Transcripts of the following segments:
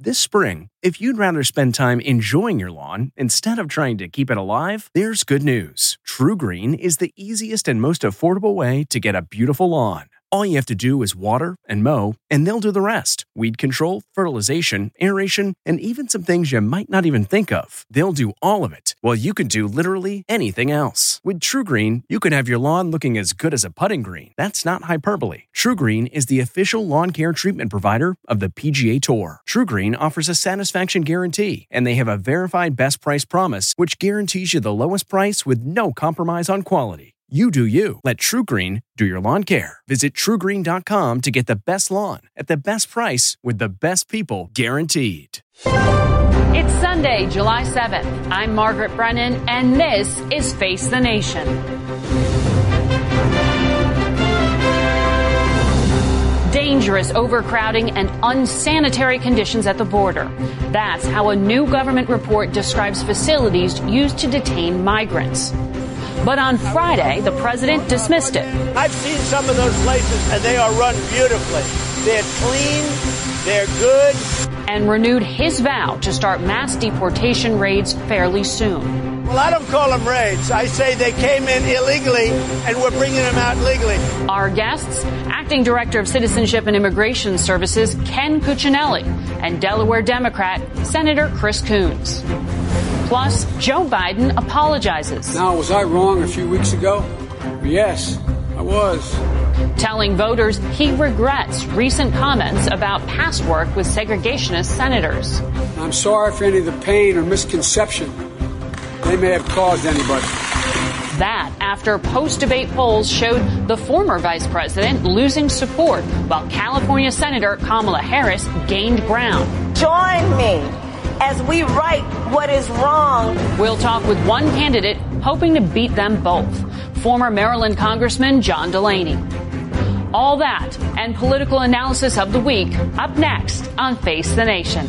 This spring, if you'd rather spend time enjoying your lawn instead of trying to keep it alive, there's good news. TruGreen is the easiest and most affordable way to get a beautiful lawn. All you have to do is water and mow, and they'll do the rest. Weed control, fertilization, aeration, and even some things you might not even think of. They'll do all of it, while you can do literally anything else. With TruGreen, you can have your lawn looking as good as a putting green. That's not hyperbole. TruGreen is the official lawn care treatment provider of the PGA Tour. TruGreen offers a satisfaction guarantee, and they have a verified best price promise, which guarantees you the lowest price with no compromise on quality. You do you. Let TruGreen do your lawn care. Visit TruGreen.com to get the best lawn at the best price with the best people guaranteed. It's Sunday, July 7th. I'm Margaret Brennan, and this is Face the Nation. Dangerous overcrowding and unsanitary conditions at the border. That's how a new government report describes facilities used to detain migrants. But on Friday, the president dismissed it. I've seen some of those places, and they are run beautifully. They're clean, they're good. And renewed his vow to start mass deportation raids fairly soon. Well, I don't call them raids. I say they came in illegally, and we're bringing them out legally. Our guests, Acting Director of Citizenship and Immigration Services, Ken Cuccinelli, and Delaware Democrat, Senator Chris Coons. Plus, Joe Biden apologizes. Now, was I wrong a few weeks ago? Yes, I was. Telling voters he regrets recent comments about past work with segregationist senators. I'm sorry for any of the pain or misconception they may have caused anybody. That after post-debate polls showed the former vice president losing support, while California Senator Kamala Harris gained ground. Join me as we right what is wrong. We'll talk with one candidate hoping to beat them both, former Maryland Congressman John Delaney. All that and political analysis of the week up next on Face the Nation.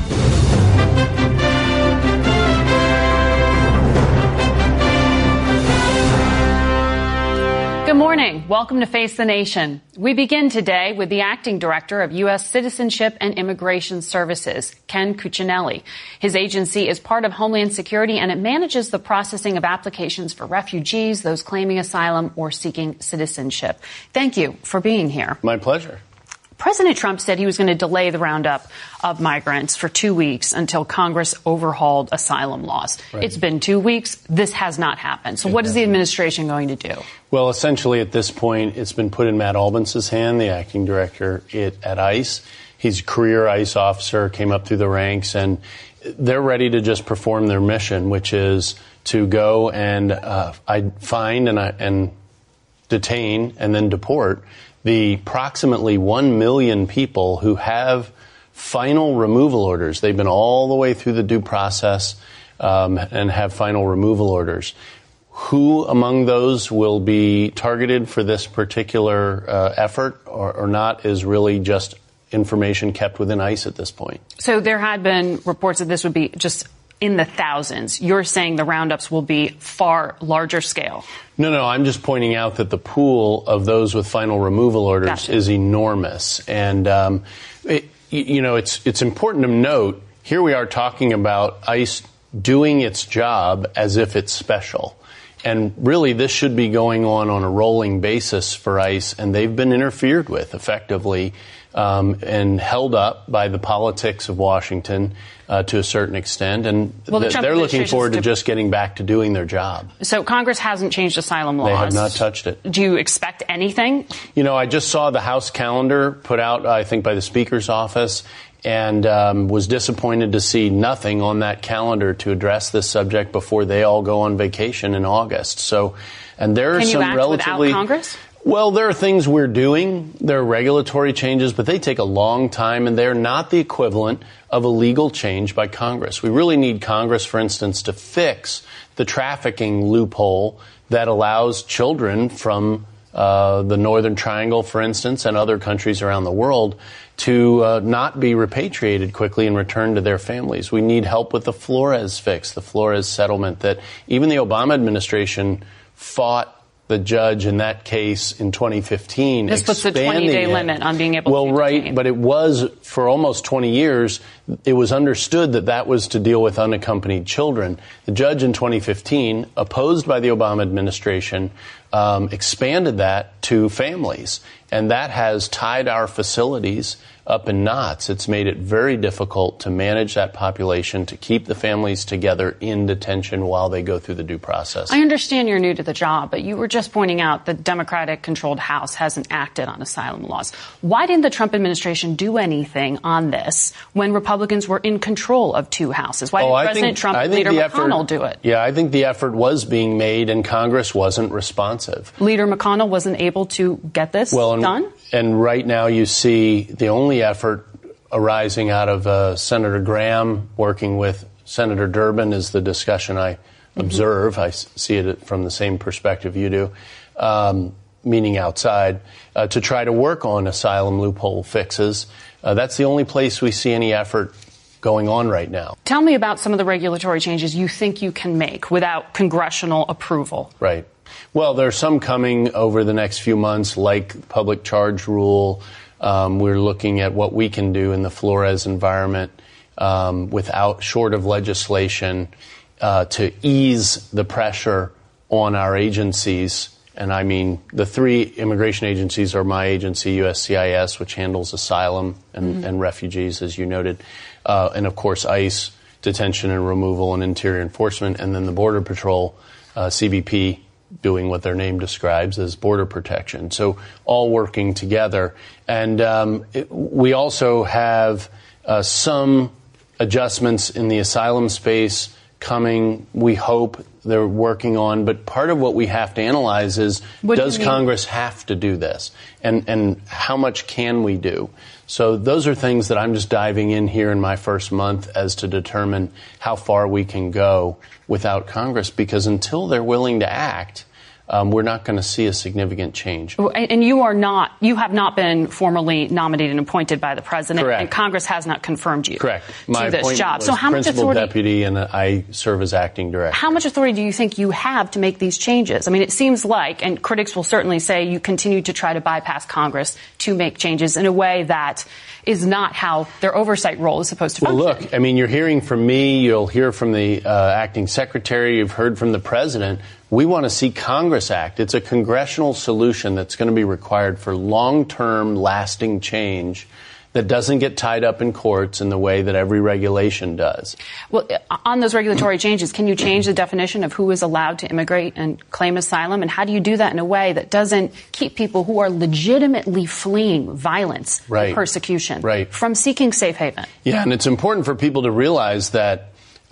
Good morning. Welcome to Face the Nation. We begin today with the Acting Director of U.S. Citizenship and Immigration Services, Ken Cuccinelli. His agency is part of Homeland Security, and it manages the processing of applications for refugees, those claiming asylum or seeking citizenship. Thank you for being here. My pleasure. President Trump said he was going to delay the roundup of migrants for 2 weeks until Congress overhauled asylum laws. Right. It's been 2 weeks. This has not happened. So what is the administration going to do? Well, essentially at this point, it's been put in Matt Albans's hand, the acting director at ICE. He's a career ICE officer, came up through the ranks, and they're ready to just perform their mission, which is to go and find and detain and then deport the approximately 1 million people who have final removal orders. They've been all the way through the due process and have final removal orders. Who among those will be targeted for this particular effort or not is really just information kept within ICE at this point. So there had been reports that this would be just in the thousands. You're saying the roundups will be far larger scale. No, I'm just pointing out that the pool of those with final removal orders is enormous. And, it's important to note, here we are talking about ICE doing its job as if it's special. And really, this should be going on a rolling basis for ICE, and they've been interfered with effectively and held up by the politics of Washington to a certain extent. And they're looking forward to just getting back to doing their job. So Congress hasn't changed asylum laws. They have not touched it. Do you expect anything? I just saw the House calendar put out, I think, by the Speaker's office, and was disappointed to see nothing on that calendar to address this subject before they all go on vacation in August. So, and there are some relatively. Without Congress? Well, there are things we're doing. There are regulatory changes, but they take a long time, and they're not the equivalent of a legal change by Congress. We really need Congress, for instance, to fix the trafficking loophole that allows children from the Northern Triangle, for instance, and other countries around the world to not be repatriated quickly and returned to their families. We need help with the Flores fix, the Flores settlement that even the Obama administration fought the judge in that case in 2015 This puts the 20-day limit on being able to detain. But it was for almost 20 years, it was understood that that was to deal with unaccompanied children. The judge in 2015, opposed by the Obama administration, expanded that to families. And that has tied our facilities up in knots. It's made it very difficult to manage that population, to keep the families together in detention while they go through the due process. I understand you're new to the job, but you were just pointing out the Democratic-controlled House hasn't acted on asylum laws. Why didn't the Trump administration do anything on this when Republicans were in control of two houses? Why didn't President Trump and Leader McConnell do it? Yeah, I think the effort was being made and Congress wasn't responsive. Leader McConnell wasn't able to get this done? And right now you see the only effort arising out of Senator Graham working with Senator Durbin is the discussion I observe. I see it from the same perspective you do, meaning outside, to try to work on asylum loophole fixes. That's the only place we see any effort going on right now. Tell me about some of the regulatory changes you think you can make without congressional approval. Right. Well, there's some coming over the next few months, like public charge rule. We're looking at what we can do in the Flores environment short of legislation to ease the pressure on our agencies. And I mean, the three immigration agencies are my agency, USCIS, which handles asylum and refugees, as you noted, and of course ICE, detention and removal and interior enforcement, and then the Border Patrol, CBP, doing what their name describes as border protection. So all working together. And we also have some adjustments in the asylum space coming, we hope they're working on. But part of what we have to analyze is, does Congress have to do this? And how much can we do? So those are things that I'm just diving in here in my first month as to determine how far we can go without Congress, because until they're willing to act, we're not going to see a significant change. And you have not been formally nominated and appointed by the president. Correct. And Congress has not confirmed you Correct. to this job. So how much principal deputy, and I serve as acting director. How much authority do you think you have to make these changes? I mean, it seems like, and critics will certainly say, you continue to try to bypass Congress to make changes in a way that is not how their oversight role is supposed to function. Well, look, I mean, you're hearing from me, you'll hear from the acting secretary, you've heard from the president. We want to see Congress act. It's a congressional solution that's going to be required for long-term, lasting change that doesn't get tied up in courts in the way that every regulation does. Well, on those regulatory changes, can you change the definition of who is allowed to immigrate and claim asylum? And how do you do that in a way that doesn't keep people who are legitimately fleeing violence and persecution from seeking safe haven? Yeah, and it's important for people to realize that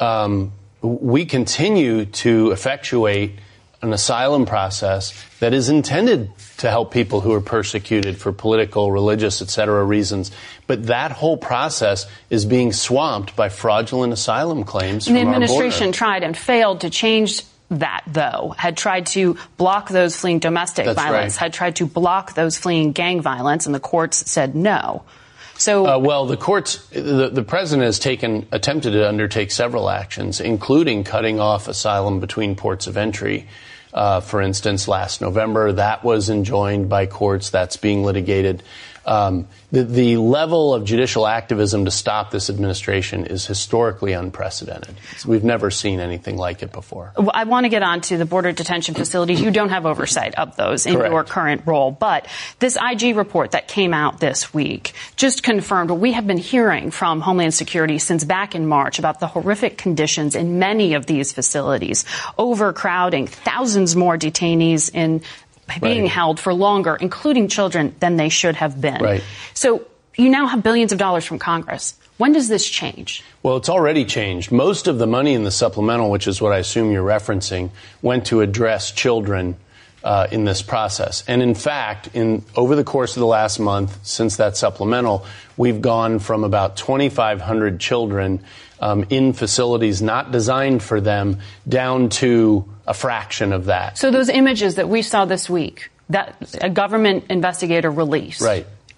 we continue to effectuate an asylum process that is intended to help people who are persecuted for political, religious, etc. reasons. But that whole process is being swamped by fraudulent asylum claims from our border. The administration tried and failed to change that, though, had tried to block those fleeing domestic violence, had tried to block those fleeing gang violence, and the courts said no. So, well, the courts, the president has attempted to undertake several actions, including cutting off asylum between ports of entry. For instance, last November, that was enjoined by courts. That's being litigated. The level of judicial activism to stop this administration is historically unprecedented. We've never seen anything like it before. Well, I want to get on to the border detention facilities. You don't have oversight of those in your current role. But this IG report that came out this week just confirmed what we have been hearing from Homeland Security since back in March about the horrific conditions in many of these facilities, overcrowding, thousands more detainees being held for longer, including children, than they should have been. So you now have billions of dollars from Congress. When does this change? Well, it's already changed. Most of the money in the supplemental, which is what I assume you're referencing, went to address children in this process. And in fact, over the course of the last month, since that supplemental, we've gone from about 2,500 children in facilities not designed for them down to a fraction of that. So those images that we saw this week, that a government investigator released,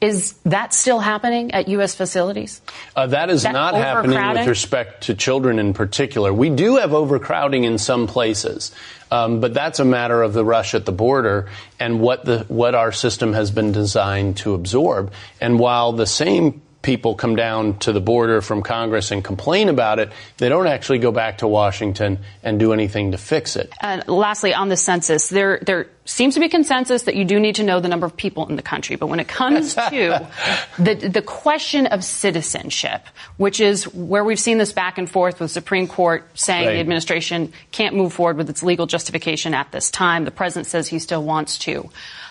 Is that still happening at U.S. facilities? That is not happening with respect to children in particular. We do have overcrowding in some places, but that's a matter of the rush at the border and what our system has been designed to absorb. And while the same people come down to the border from Congress and complain about it, they don't actually go back to Washington and do anything to fix it. And lastly, on the census, there seems to be consensus that you do need to know the number of people in the country. But when it comes to the question of citizenship, which is where we've seen this back and forth with the Supreme Court saying the administration can't move forward with its legal justification at this time. The president says he still wants to.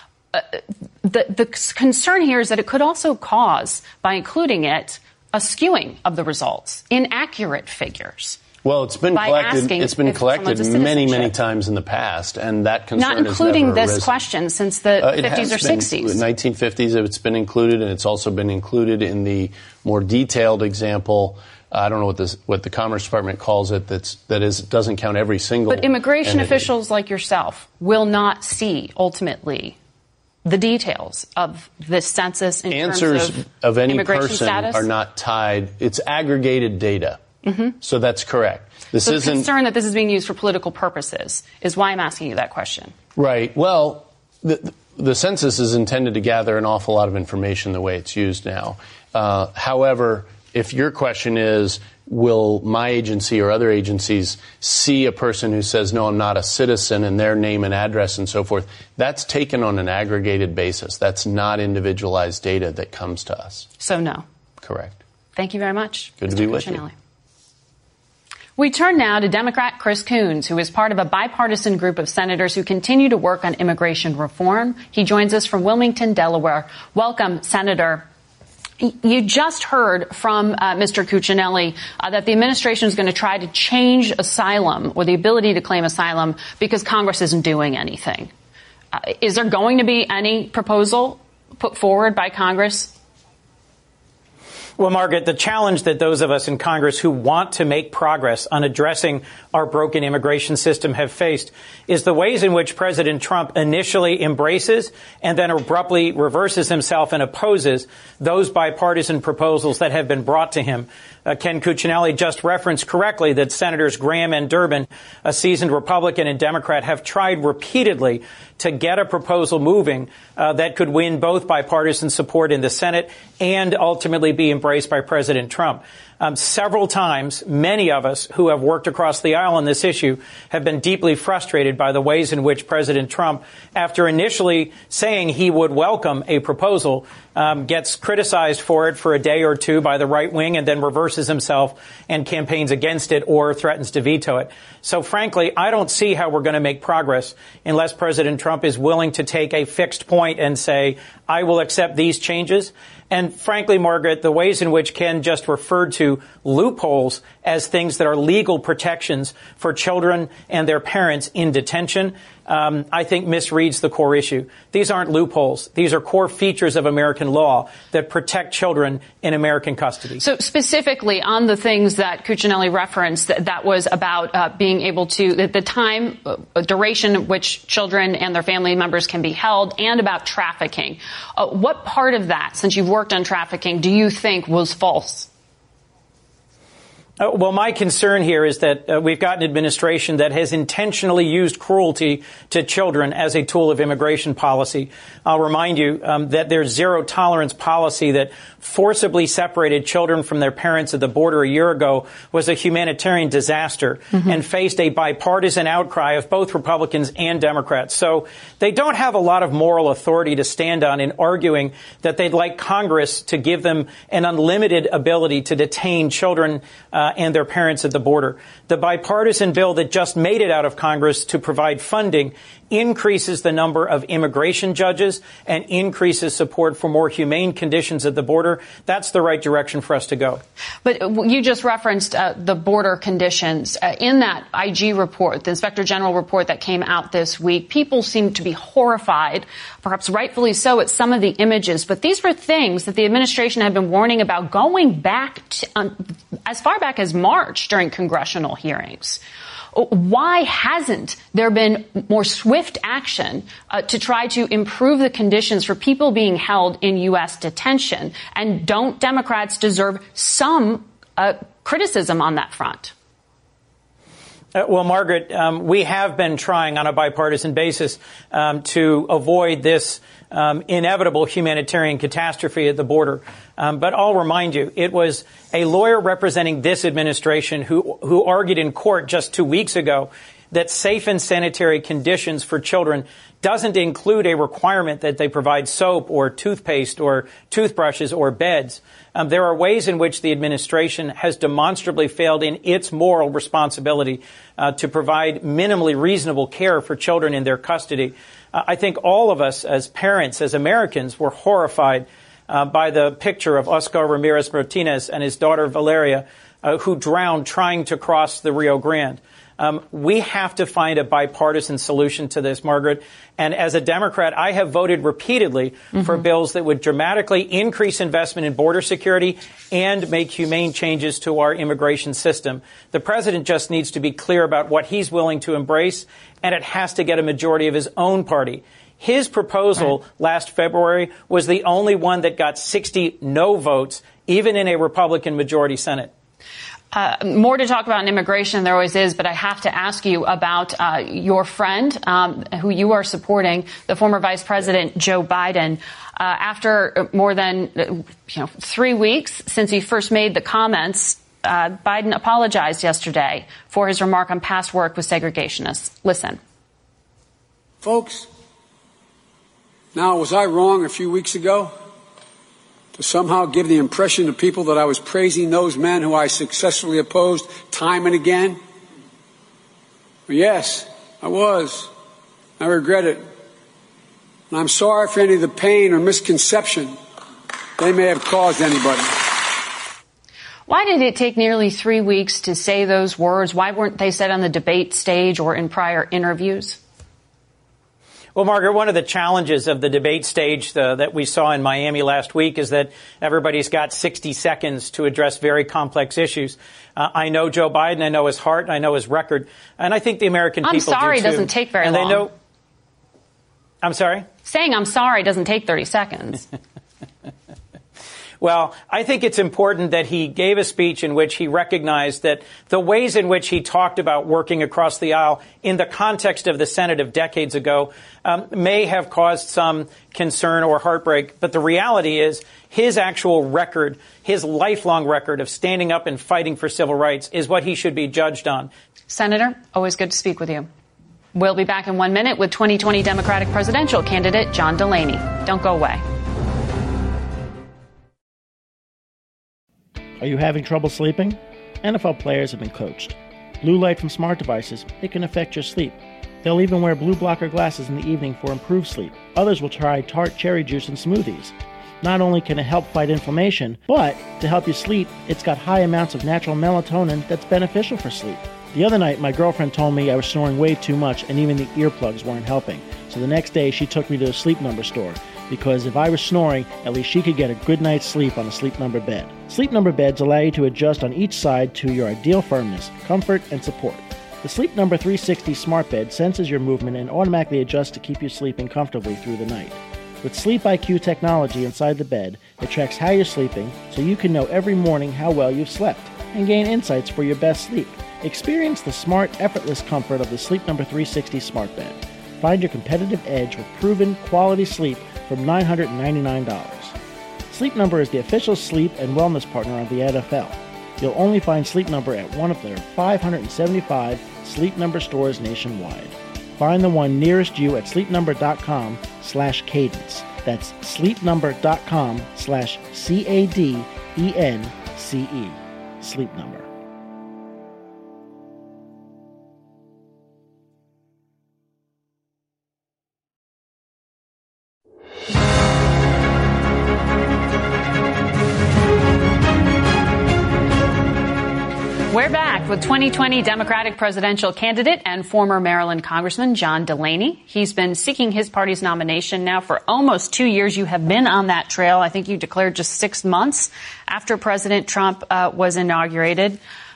The concern here is that it could also cause, by including it, a skewing of the results, inaccurate figures. Well, it's been collected. It's been collected many times in the past, and that concern not including has never this arisen. Question since the 50s or 60s. In the 1950s, it's been included, and it's also been included in the more detailed example. I don't know what the Commerce Department calls it. Doesn't count every single. But immigration entity. officials like yourself will not see ultimately the details of this census in Answers terms of any immigration person status? are not tied. It's aggregated data. Mm-hmm. So that's correct. So the concern that this is being used for political purposes is why I'm asking you that question. Right. Well, the census is intended to gather an awful lot of information the way it's used now. However, if your question is, will my agency or other agencies see a person who says, no, I'm not a citizen, and their name and address and so forth, that's taken on an aggregated basis. That's not individualized data that comes to us. So no. Correct. Thank you very much. Good to be with you. We turn now to Democrat Chris Coons, who is part of a bipartisan group of senators who continue to work on immigration reform. He joins us from Wilmington, Delaware. Welcome, Senator. You just heard from Mr. Cuccinelli that the administration is going to try to change asylum or the ability to claim asylum because Congress isn't doing anything. Is there going to be any proposal put forward by Congress? Well, Margaret, the challenge that those of us in Congress who want to make progress on addressing our broken immigration system have faced is the ways in which President Trump initially embraces and then abruptly reverses himself and opposes those bipartisan proposals that have been brought to him. Ken Cuccinelli just referenced correctly that Senators Graham and Durbin, a seasoned Republican and Democrat, have tried repeatedly to get a proposal moving that could win both bipartisan support in the Senate and ultimately be embraced by President Trump. Several times, many of us who have worked across the aisle on this issue have been deeply frustrated by the ways in which President Trump, after initially saying he would welcome a proposal, gets criticized for it for a day or two by the right wing and then reverses himself and campaigns against it or threatens to veto it. So, frankly, I don't see how we're going to make progress unless President Trump is willing to take a fixed point and say, I will accept these changes. And frankly, Margaret, the ways in which Ken just referred to loopholes as things that are legal protections for children and their parents in detention, I think misreads the core issue. These aren't loopholes. These are core features of American law that protect children in American custody. So specifically on the things that Cuccinelli referenced, that was about being able to, the time, duration of which children and their family members can be held, and about trafficking. What part of that, since you've worked on trafficking, do you think was false? Well, my concern here is that we've got an administration that has intentionally used cruelty to children as a tool of immigration policy. I'll remind you that their zero tolerance policy that forcibly separated children from their parents at the border a year ago was a humanitarian disaster and faced a bipartisan outcry of both Republicans and Democrats. So they don't have a lot of moral authority to stand on in arguing that they'd like Congress to give them an unlimited ability to detain children and their parents at the border. The bipartisan bill that just made it out of Congress to provide funding increases the number of immigration judges and increases support for more humane conditions at the border. That's the right direction for us to go. But you just referenced the border conditions. In that IG report, the Inspector General report that came out this week, people seem to be horrified, perhaps rightfully so, at some of the images. But these were things that the administration had been warning about going back to, as far back Democratic has marched during congressional hearings. Why hasn't there been more swift action to try to improve the conditions for people being held in U.S. detention? And don't Democrats deserve some criticism on that front? Well, Margaret, we have been trying on a bipartisan basis to avoid this inevitable humanitarian catastrophe at the border. But I'll remind you, it was a lawyer representing this administration who argued in court just 2 weeks ago that safe and sanitary conditions for children doesn't include a requirement that they provide soap or toothpaste or toothbrushes or beds. There are ways in which the administration has demonstrably failed in its moral responsibility to provide minimally reasonable care for children in their custody. I think all of us as parents, as Americans, were horrified by the picture of Oscar Ramirez Martinez and his daughter Valeria, who drowned trying to cross the Rio Grande. We have to find a bipartisan solution to this, Margaret. And as a Democrat, I have voted repeatedly for bills that would dramatically increase investment in border security and make humane changes to our immigration system. The president just needs to be clear about what he's willing to embrace, and it has to get a majority of his own party. His proposal last February was the only one that got 60 no votes, even in a Republican majority Senate. More to talk about in immigration, there always is, but I have to ask you about your friend who you are supporting, the former Vice President Joe Biden. After more than 3 weeks since he first made the comments, Biden apologized yesterday for his remark on past work with segregationists. Listen. Folks, now, was I wrong a few weeks ago to somehow give the impression to people that I was praising those men who I successfully opposed time and again? Well, yes, I was. I regret it. And I'm sorry for any of the pain or misconception they may have caused anybody. Why did it take nearly 3 weeks to say those words? Why weren't they said on the debate stage or in prior interviews? Well, Margaret, one of the challenges of the debate stage that we saw in Miami last week is that everybody's got 60 seconds to address very complex issues. I know Joe Biden, I know his heart, I know his record, and I think the American people do too. I'm sorry doesn't take very long. They know. I'm sorry? Saying I'm sorry doesn't take 30 seconds. Well, I think it's important that he gave a speech in which he recognized that the ways in which he talked about working across the aisle in the context of the Senate of decades ago may have caused some concern or heartbreak. But the reality is his actual record, his lifelong record of standing up and fighting for civil rights is what he should be judged on. Senator, always good to speak with you. We'll be back in 1 minute with 2020 Democratic presidential candidate John Delaney. Don't go away. Are you having trouble sleeping? NFL players have been coached. Blue light from smart devices, it can affect your sleep. They'll even wear blue blocker glasses in the evening for improved sleep. Others will try tart cherry juice in smoothies. Not only can it help fight inflammation, but to help you sleep, it's got high amounts of natural melatonin that's beneficial for sleep. The other night, my girlfriend told me I was snoring way too much and even the earplugs weren't helping. So the next day, she took me to a Sleep Number store, because if I was snoring, at least she could get a good night's sleep on a Sleep Number bed. Sleep Number beds allow you to adjust on each side to your ideal firmness, comfort, and support. The Sleep Number 360 smart bed senses your movement and automatically adjusts to keep you sleeping comfortably through the night. With Sleep IQ technology inside the bed, it tracks how you're sleeping so you can know every morning how well you've slept and gain insights for your best sleep. Experience the smart, effortless comfort of the Sleep Number 360 smart bed. Find your competitive edge with proven quality sleep from $999. Sleep Number is the official sleep and wellness partner of the NFL. You'll only find Sleep Number at one of their 575 Sleep Number stores nationwide. Find the one nearest you at sleepnumber.com/cadence. That's sleepnumber.com/CADENCE. Sleep Number. We're back with 2020 Democratic presidential candidate and former Maryland Congressman John Delaney. He's been seeking his party's nomination now for almost 2 years. You have been on that trail. I think you declared just 6 months after President Trump was inaugurated.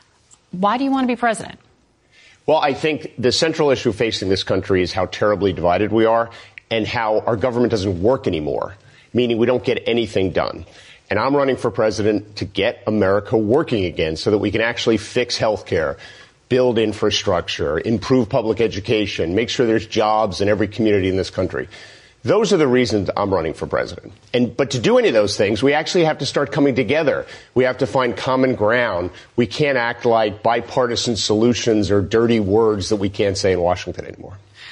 Why do you want to be president? Well, I think the central issue facing this country is how terribly divided we are and how our government doesn't work anymore, meaning we don't get anything done. And I'm running for president to get America working again so that we can actually fix health care, build infrastructure, improve public education, make sure there's jobs in every community in this country. Those are the reasons I'm running for president. But to do any of those things, we actually have to start coming together. We have to find common ground. We can't act like bipartisan solutions or dirty words that we can't say in Washington anymore.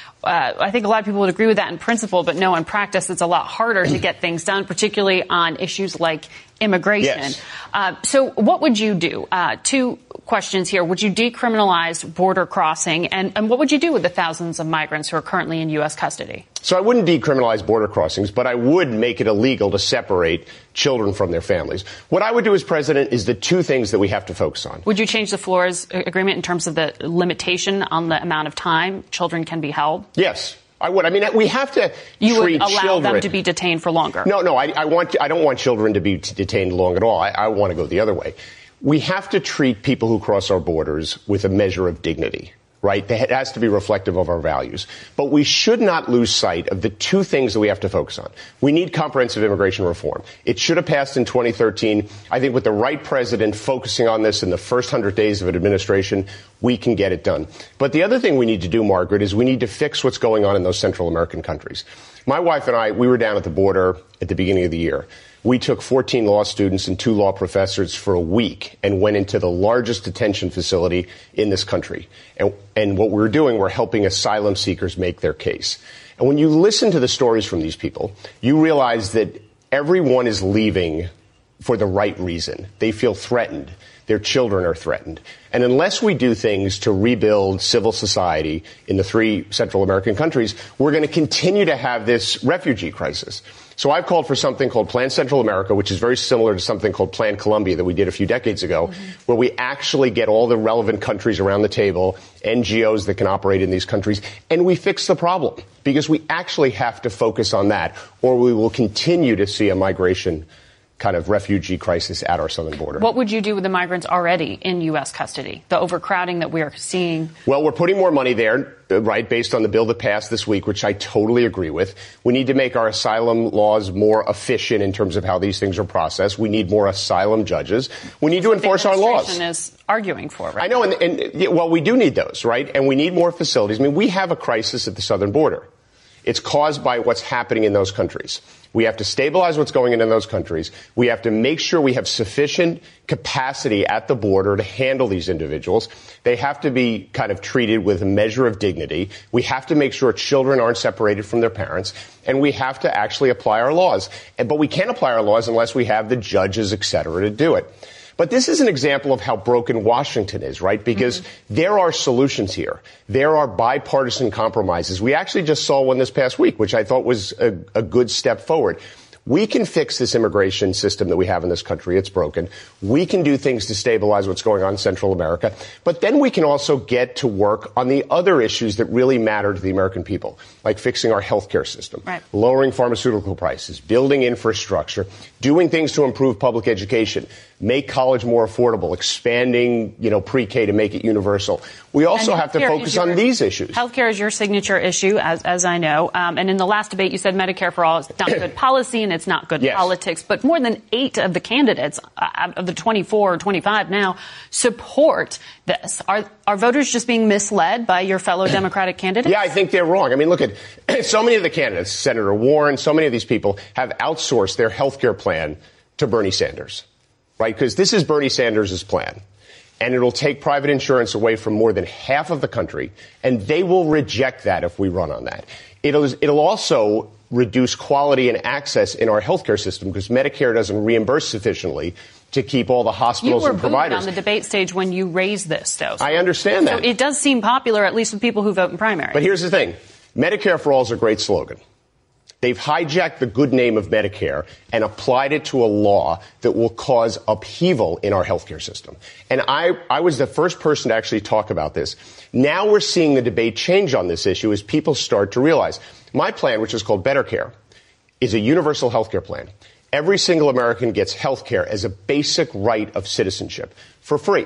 I think a lot of people would agree with that in principle, but no, in practice, it's a lot harder to get things done, particularly on issues like immigration. Yes. So what would you do? Two questions here. Would you decriminalize border crossing? And what would you do with the thousands of migrants who are currently in U.S. custody? So I wouldn't decriminalize border crossings, but I would make it illegal to separate children from their families. What I would do as president is the two things that we have to focus on. Would you change the Flores agreement in terms of the limitation on the amount of time children can be held? Yes. I would. I mean, we have to you treat would allow children. them to be detained for longer. No, I don't want children to be detained long at all. I want to go the other way. We have to treat people who cross our borders with a measure of dignity, right? It has to be reflective of our values. But we should not lose sight of the two things that we have to focus on. We need comprehensive immigration reform. It should have passed in 2013. I think with the right president focusing on this in the first 100 days of an administration, we can get it done. But the other thing we need to do, Margaret, is we need to fix what's going on in those Central American countries. My wife and I, we were down at the border at the beginning of the year. We took 14 law students and 2 law professors for a week and went into the largest detention facility in this country. And what we're doing, we're helping asylum seekers make their case. And when you listen to the stories from these people, you realize that everyone is leaving for the right reason. They feel threatened. Their children are threatened. And unless we do things to rebuild civil society in the 3 Central American countries, we're going to continue to have this refugee crisis. So I've called for something called Plan Central America, which is very similar to something called Plan Colombia that we did a few decades ago, where we actually get all the relevant countries around the table, NGOs that can operate in these countries, and we fix the problem. Because we actually have to focus on that, or we will continue to see a migration kind of refugee crisis at our southern border. What would you do with the migrants already in U.S. custody, the overcrowding that we are seeing? Well, we're putting more money there, right, based on the bill that passed this week, which I totally agree with. We need to make our asylum laws more efficient in terms of how these things are processed. We need more asylum judges. We need to enforce our laws. The administration is arguing for, right? I know, well, we do need those, right? And we need more facilities. I mean, we have a crisis at the southern border. It's caused by what's happening in those countries. We have to stabilize what's going on in those countries. We have to make sure we have sufficient capacity at the border to handle these individuals. They have to be kind of treated with a measure of dignity. We have to make sure children aren't separated from their parents. And we have to actually apply our laws. But we can't apply our laws unless we have the judges, et cetera, to do it. But this is an example of how broken Washington is, right? Because there are solutions here. There are bipartisan compromises. We actually just saw one this past week, which I thought was a good step forward. We can fix this immigration system that we have in this country. It's broken. We can do things to stabilize what's going on in Central America. But then we can also get to work on the other issues that really matter to the American people, like fixing our healthcare system, right, lowering pharmaceutical prices, building infrastructure, doing things to improve public education, make college more affordable, expanding, pre-K to make it universal. We also have to focus on these issues. Healthcare is your signature issue, as I know. And in the last debate, you said Medicare for all is not good policy and it's not good politics. But more than 8 of the candidates, of the 24 or 25 now, support this. Are voters just being misled by your fellow Democratic candidates? Yeah, I think they're wrong. I mean, look at so many of the candidates, Senator Warren, so many of these people have outsourced their healthcare plan to Bernie Sanders, right? Because this is Bernie Sanders' plan. And it'll take private insurance away from more than half of the country, and they will reject that if we run on that. It'll also reduce quality and access in our healthcare system because Medicare doesn't reimburse sufficiently to keep all the hospitals and providers. You were booed on the debate stage when you raised this, though. I understand that. So it does seem popular, at least with people who vote in primaries. But here's the thing. Medicare for all is a great slogan. They've hijacked the good name of Medicare and applied it to a law that will cause upheaval in our healthcare system. And I was the first person to actually talk about this. Now we're seeing the debate change on this issue as people start to realize my plan, which is called Better Care, is a universal healthcare plan. Every single American gets healthcare as a basic right of citizenship for free.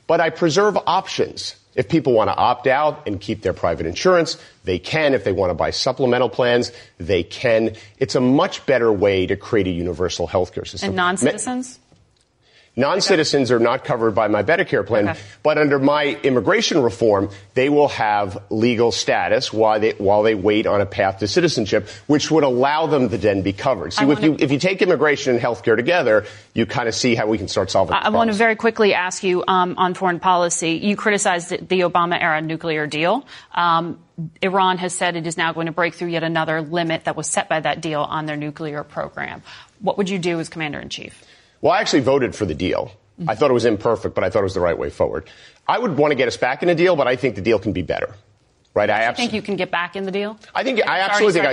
but I preserve options. If people want to opt out and keep their private insurance, they can. If they want to buy supplemental plans, they can. It's a much better way to create a universal healthcare system. And non-citizens? Non-citizens are not covered by my Medicare plan, but under my immigration reform, they will have legal status while they wait on a path to citizenship, which would allow them to then be covered. See, if you take immigration and healthcare together, you kind of see how we can start solving the I want to very quickly ask you on foreign policy. You criticized the Obama-era nuclear deal. Iran has said it is now going to break through yet another limit that was set by that deal on their nuclear program. What would you do as commander-in-chief? Well, I actually voted for the deal. I thought it was imperfect, but I thought it was the right way forward. I would want to get us back in the deal, but I think the deal can be better. Right? I think you can get back in the deal? I absolutely think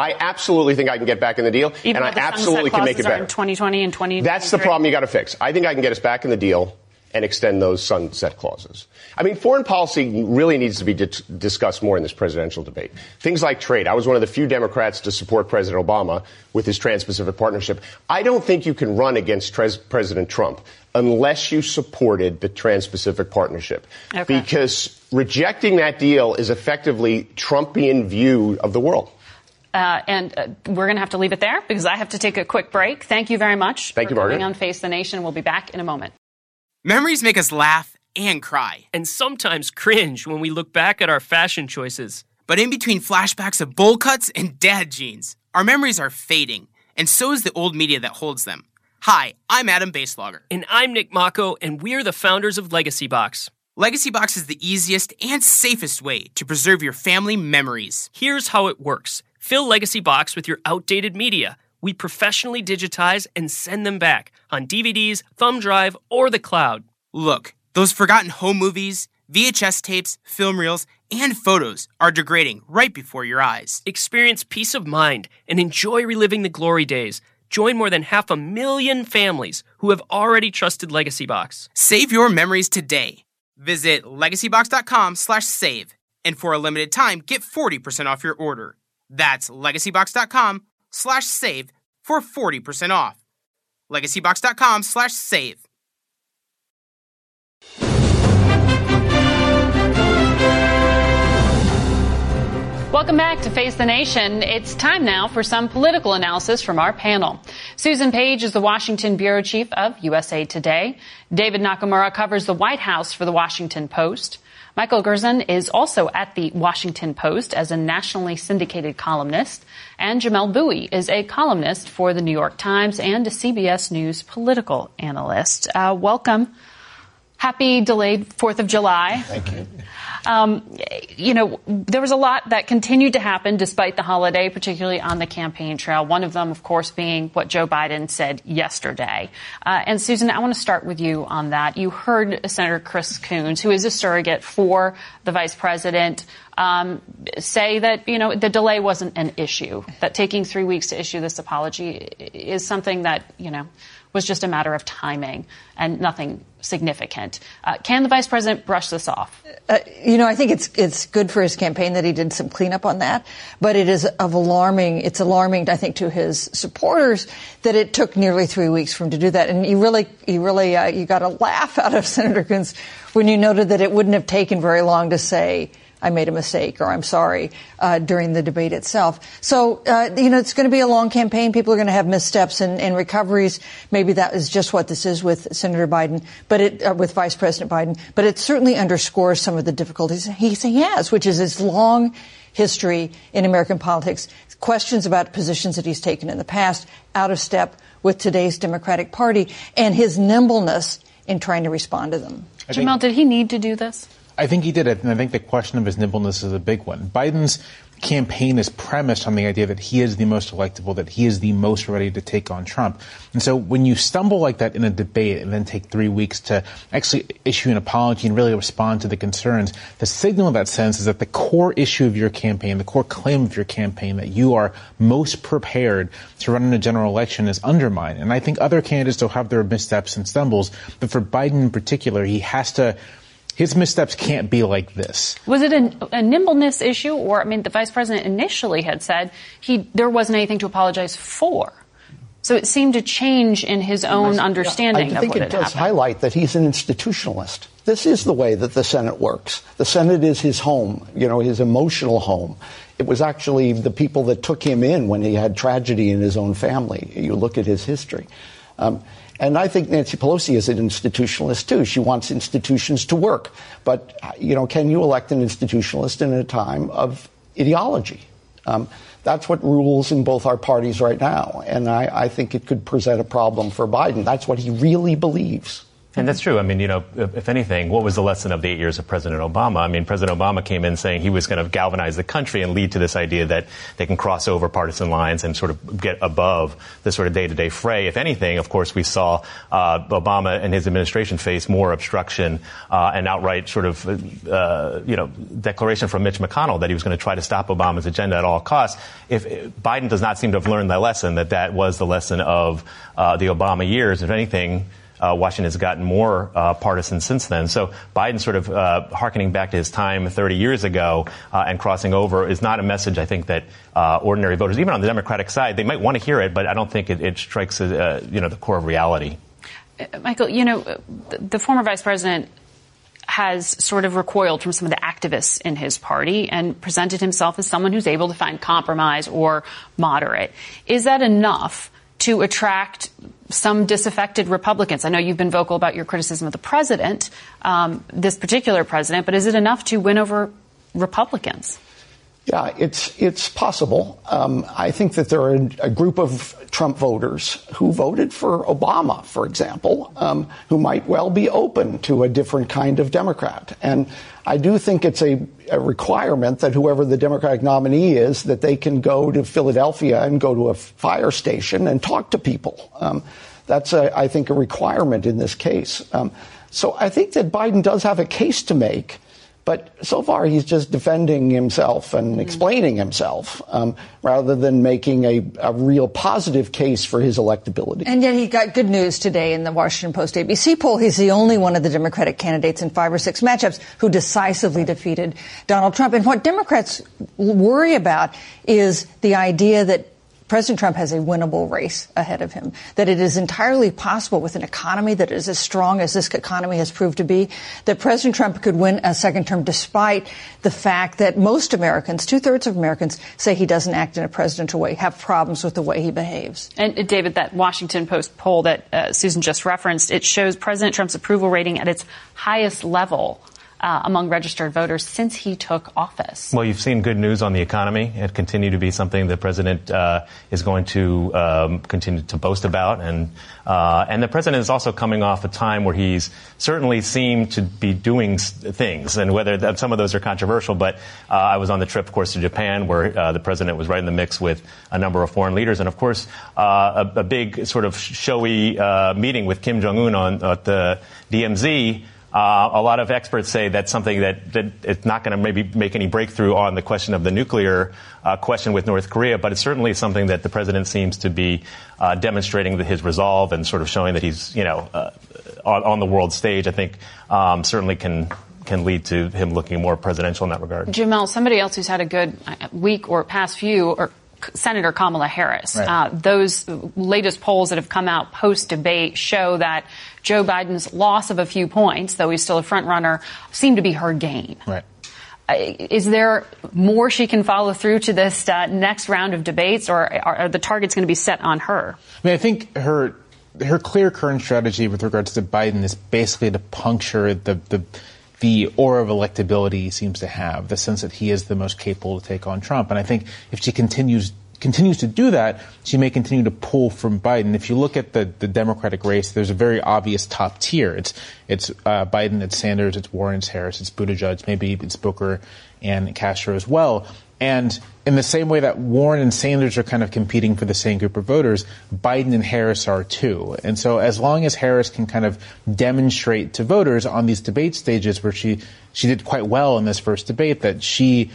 I can get back in the deal, even and I absolutely can make it better. In 2020 and 2023. That's the problem you got to fix. I think I can get us back in the deal and extend those sunset clauses. I mean, foreign policy really needs to be discussed more in this presidential debate. Things like trade. I was one of the few Democrats to support President Obama with his Trans-Pacific Partnership. I don't think you can run against President Trump unless you supported the Trans-Pacific Partnership. Okay. Because rejecting that deal is effectively Trumpian view of the world. And we're going to have to leave it there because I have to take a quick break. Thank you very much for coming on Face the Nation. We'll be back in a moment. Memories make us laugh and cry. And sometimes cringe when we look back at our fashion choices. But in between flashbacks of bowl cuts and dad jeans, our memories are fading, and so is the old media that holds them. Hi, I'm Adam Baselogger. And I'm Nick Mako, and we're the founders of Legacy Box. Legacy Box is the easiest and safest way to preserve your family memories. Here's how it works. Fill Legacy Box with your outdated media. We professionally digitize and send them back on DVDs, thumb drive, or the cloud. Look, those forgotten home movies, VHS tapes, film reels, and photos are degrading right before your eyes. Experience peace of mind and enjoy reliving the glory days. Join more than 500,000 families who have already trusted Legacy Box. Save your memories today. Visit legacybox.com/save. And for a limited time, get 40% off your order. That's legacybox.com/save for 40% off. legacybox.com/save. Welcome back to Face the Nation. It's time now for some political analysis from our panel. Susan Page is the Washington bureau chief of USA Today. David Nakamura covers the White House for the Washington Post. Michael Gerson is also at the Washington Post as a nationally syndicated columnist. And Jamelle Bouie is a columnist for the New York Times and a CBS News political analyst. Welcome. Happy delayed 4th of July. Thank you. There was a lot that continued to happen despite the holiday, particularly on the campaign trail. One of them, of course, being what Joe Biden said yesterday. And Susan, I want to start with you on that. You heard Senator Chris Coons, who is a surrogate for the vice president, say that, the delay wasn't an issue, that taking 3 weeks to issue this apology is something that, was just a matter of timing and nothing significant. Can the vice president brush this off? I think it's good for his campaign that he did some cleanup on that, but it's alarming, I think, to his supporters that it took nearly 3 weeks for him to do that. And you got a laugh out of Senator Coons when you noted that it wouldn't have taken very long to say, I made a mistake or I'm sorry during the debate itself. So, it's going to be a long campaign. People are going to have missteps and recoveries. Maybe that is just what this is with Senator Biden, but with Vice President Biden. But it certainly underscores some of the difficulties he has, which is his long history in American politics, questions about positions that he's taken in the past, out of step with today's Democratic Party, and his nimbleness in trying to respond to them. Jamelle, did he need to do this? I think he did it, and I think the question of his nimbleness is a big one. Biden's campaign is premised on the idea that he is the most electable, that he is the most ready to take on Trump. And so when you stumble like that in a debate and then take 3 weeks to actually issue an apology and really respond to the concerns, the signal in that sense is that the core issue of your campaign, the core claim of your campaign, that you are most prepared to run in a general election, is undermined. And I think other candidates will have their missteps and stumbles, but for Biden in particular, his missteps can't be like this. Was it a nimbleness issue? Or, the vice president initially had said there wasn't anything to apologize for. So it seemed to change in his own understanding of what had happened. I think it does highlight that he's an institutionalist. this is the way that the Senate works. The Senate is his home, his emotional home. It was actually the people that took him in when he had tragedy in his own family. You look at his history. And I think Nancy Pelosi is an institutionalist, too. She wants institutions to work. But, can you elect an institutionalist in a time of ideology? That's what rules in both our parties right now. And I think it could present a problem for Biden. That's what he really believes. And that's true. I mean, if anything, what was the lesson of the 8 years of President Obama? I mean, President Obama came in saying he was going to galvanize the country and lead to this idea that they can cross over partisan lines and sort of get above the sort of day-to-day fray. If anything, of course, we saw Obama and his administration face more obstruction and outright sort of, declaration from Mitch McConnell that he was going to try to stop Obama's agenda at all costs. If Biden does not seem to have learned that lesson, that was the lesson of the Obama years. If anything, Washington has gotten more partisan since then. So Biden sort of hearkening back to his time 30 years ago and crossing over is not a message, I think, that ordinary voters, even on the Democratic side, they might want to hear it, but I don't think it strikes, the core of reality. Michael, the former vice president has sort of recoiled from some of the activists in his party and presented himself as someone who's able to find compromise or moderate. Is that enough to attract some disaffected Republicans? I know you've been vocal about your criticism of the president, this particular president, but is it enough to win over Republicans? Yeah, it's possible. I think that there are a group of Trump voters who voted for Obama, for example, who might well be open to a different kind of Democrat. And I do think it's a requirement that whoever the Democratic nominee is, that they can go to Philadelphia and go to a fire station and talk to people. That's, I think, a requirement in this case. So I think that Biden does have a case to make. But so far, he's just defending himself and explaining himself rather than making a real positive case for his electability. And yet he got good news today in the Washington Post ABC poll. He's the only one of the Democratic candidates in 5 or 6 matchups who decisively defeated Donald Trump. And what Democrats worry about is the idea that President Trump has a winnable race ahead of him, that it is entirely possible with an economy that is as strong as this economy has proved to be, that President Trump could win a second term despite the fact that most Americans, 2/3 of Americans, say he doesn't act in a presidential way, have problems with the way he behaves. And David, that Washington Post poll that Susan just referenced, it shows President Trump's approval rating at its highest level among registered voters since he took office. Well, you've seen good news on the economy. It continued to be something the president is going to continue to boast about. And the president is also coming off a time where he's certainly seemed to be doing things, and whether some of those are controversial. But I was on the trip, of course, to Japan, where the president was right in the mix with a number of foreign leaders. And, of course, a big sort of showy meeting with Kim Jong-un at the DMZ. A lot of experts say that's something that it's not going to maybe make any breakthrough on the question of the nuclear question with North Korea, but it's certainly something that the president seems to be demonstrating his resolve and sort of showing that he's, on the world stage. I think certainly can lead to him looking more presidential in that regard. Jamel, somebody else who's had a good week or past few, or Senator Kamala Harris. Right. Those latest polls that have come out post-debate show that Joe Biden's loss of a few points, though he's still a front runner, seem to be her gain. Right. Is there more she can follow through to this next round of debates, or are the targets going to be set on her? I mean, I think her clear current strategy with regards to Biden is basically to puncture the aura of electability he seems to have, the sense that he is the most capable to take on Trump. And I think if she continues to do that, she may continue to pull from Biden. If you look at the Democratic race, there's a very obvious top tier. It's Biden, it's Sanders, it's Warren, it's Harris, it's Buttigieg, maybe it's Booker and Castro as well. And in the same way that Warren and Sanders are kind of competing for the same group of voters, Biden and Harris are too. And so as long as Harris can kind of demonstrate to voters on these debate stages where she did quite well in this first debate that she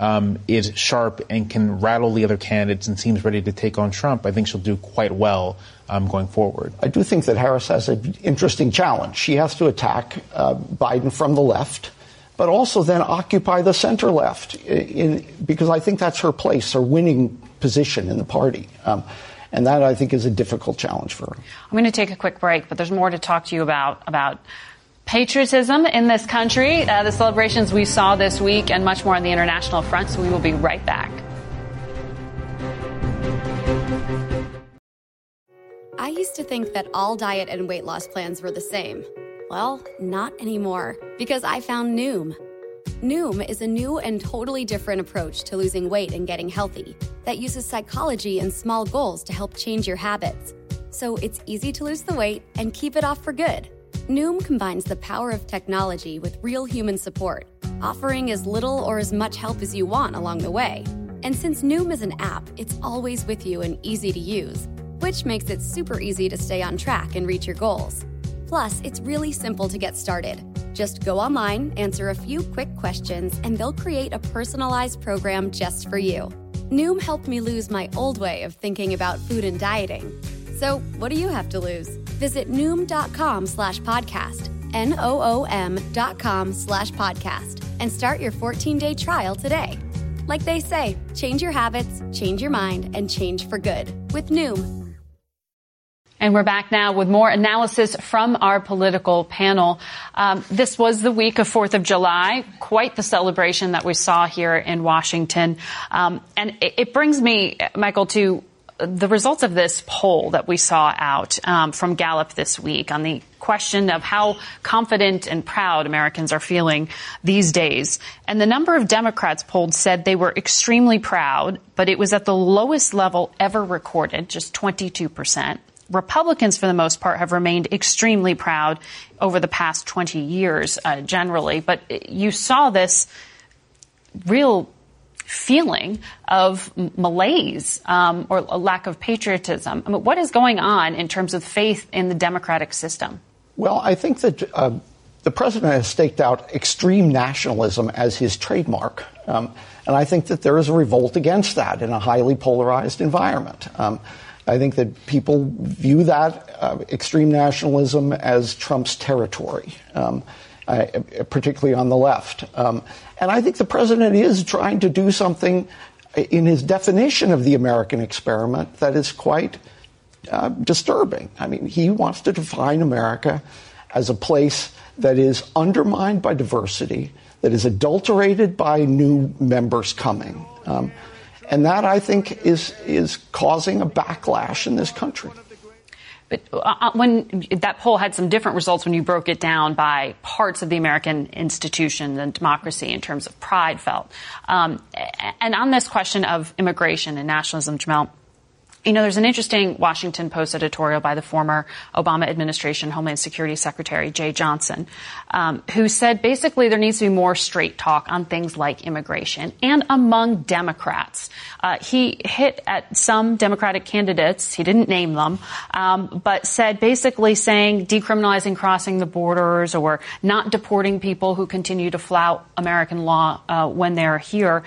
is sharp and can rattle the other candidates and seems ready to take on Trump, I think she'll do quite well going forward. I do think that Harris has an interesting challenge. She has to attack Biden from the left, but also then occupy the center left, because I think that's her place, her winning position in the party. And that, I think, is a difficult challenge for her. I'm going to take a quick break, but there's more to talk to you about Patriotism in this country, the celebrations we saw this week, and much more on the international front. So we will be right back. I used to think that all diet and weight loss plans were the same. Well, not anymore, because I found Noom. Noom is a new and totally different approach to losing weight and getting healthy that uses psychology and small goals to help change your habits. So it's easy to lose the weight and keep it off for good. Noom combines the power of technology with real human support, offering as little or as much help as you want along the way. And since Noom is an app, it's always with you and easy to use, which makes it super easy to stay on track and reach your goals. Plus, it's really simple to get started. Just go online, answer a few quick questions, and they'll create a personalized program just for you. Noom helped me lose my old way of thinking about food and dieting. So what do you have to lose? Visit Noom.com/podcast, NOOM.com/podcast, and start your 14-day trial today. Like they say, change your habits, change your mind, and change for good with Noom. And we're back now with more analysis from our political panel. This was the week of 4th of July, quite the celebration that we saw here in Washington. And it brings me, Michael, to the results of this poll that we saw out from Gallup this week on the question of how confident and proud Americans are feeling these days. And the number of Democrats polled said they were extremely proud, but it was at the lowest level ever recorded, just 22%. Republicans, for the most part, have remained extremely proud over the past 20 years, generally. But you saw this real feeling of malaise or a lack of patriotism. I mean, what is going on in terms of faith in the democratic system? Well, I think that the president has staked out extreme nationalism as his trademark. And I think that there is a revolt against that in a highly polarized environment. I think that people view that extreme nationalism as Trump's territory, particularly on the left. And I think the president is trying to do something in his definition of the American experiment that is quite disturbing. I mean, he wants to define America as a place that is undermined by diversity, that is adulterated by new members coming. And that, I think, is causing a backlash in this country. But when that poll had some different results when you broke it down by parts of the American institution and democracy in terms of pride felt. And on this question of immigration and nationalism, Jamel, you know, there's an interesting Washington Post editorial by the former Obama administration Homeland Security Secretary Jay Johnson, who said basically there needs to be more straight talk on things like immigration and among Democrats. He hit at some Democratic candidates. He didn't name them, but said basically saying decriminalizing crossing the borders or not deporting people who continue to flout American law when they're here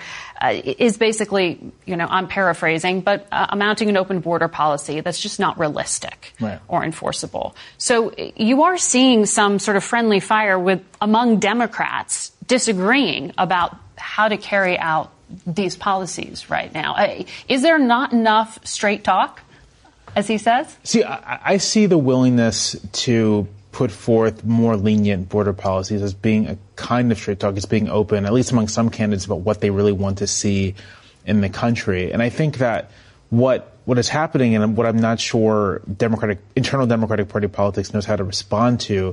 is basically, you know, I'm paraphrasing, but amounting an open border policy that's just not realistic or enforceable. So you are seeing some sort of friendly fire among Democrats disagreeing about how to carry out these policies right now. Is there not enough straight talk, as he says? See, I see the willingness to put forth more lenient border policies as being a kind of straight talk, as being open, at least among some candidates, about what they really want to see in the country. And I think that what is happening, and what I'm not sure internal Democratic Party politics knows how to respond to,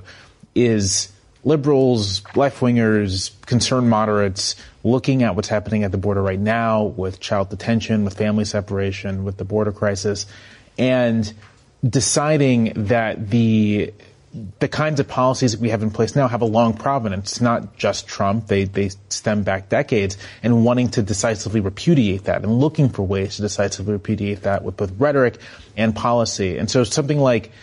is liberals, left-wingers, concerned moderates looking at what's happening at the border right now with child detention, with family separation, with the border crisis, and deciding that the kinds of policies that we have in place now have a long provenance. It's not just Trump. They stem back decades, and wanting to decisively repudiate that and looking for ways to decisively repudiate that with both rhetoric and policy. And so something like